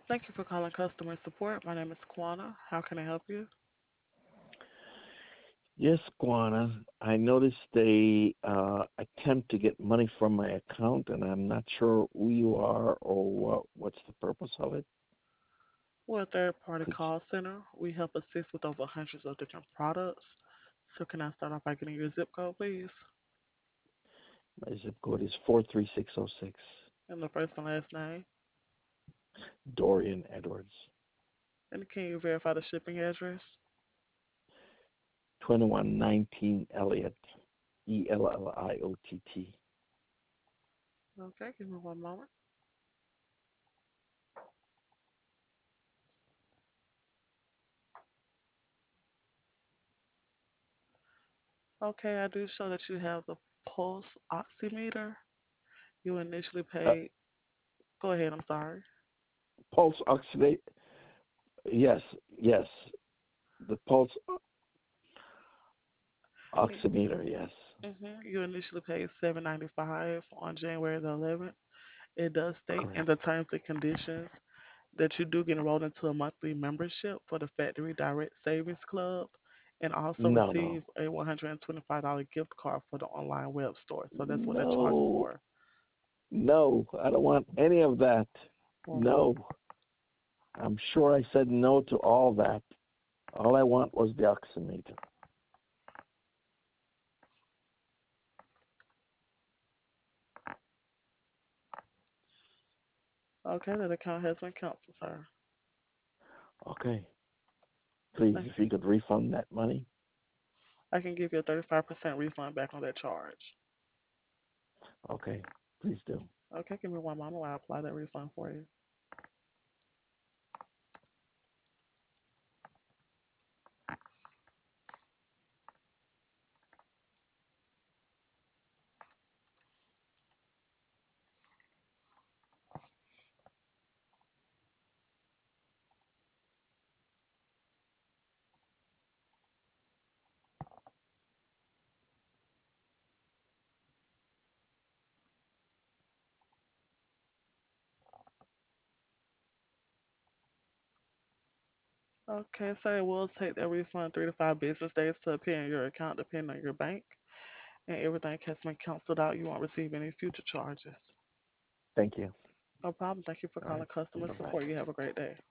Thank you for calling customer support. My name is Kwana. How can I help you? Yes, Guana. I noticed they attempt to get money from my account, and I'm not sure who you are or what's the purpose of it. We're a third-party Could call center. We help assist with over hundreds of different products. So can I start off by getting your zip code, please? My zip code is 43606. And the first and last name. Dorian Edwards, And can you verify the shipping address? 2119 Elliott, Elliott. Okay, give me one moment. Okay, I do show that you have the pulse oximeter. You initially Uh, paid. Go ahead, I'm sorry. Pulse oxidate. Yes, yes. The pulse oximeter. Yes. You initially paid $7.95 on January the 11th. It does state in Correct. the terms and conditions that you do get enrolled into a monthly membership for the Factory Direct Savings Club and also No, no, receive a $125 gift card for the online web store. So that's what that charge is no, for. no. I don't want any of that. hmm No. I'm sure I said no to all that. All I want was the oximeter. Okay, that account has been canceled, sir. Okay. Please, Thank if you could refund that money. I can give you a 35% refund back on that charge. Okay. Please do. Okay, give me one moment while I apply that refund for you. Okay, so it will take that refund 3 to 5 business days to appear in your account, depending on your bank. And everything has been canceled out. You won't receive any future charges. Thank you. No problem. Thank you for All calling right. customer Bye bye. support. You have a great day.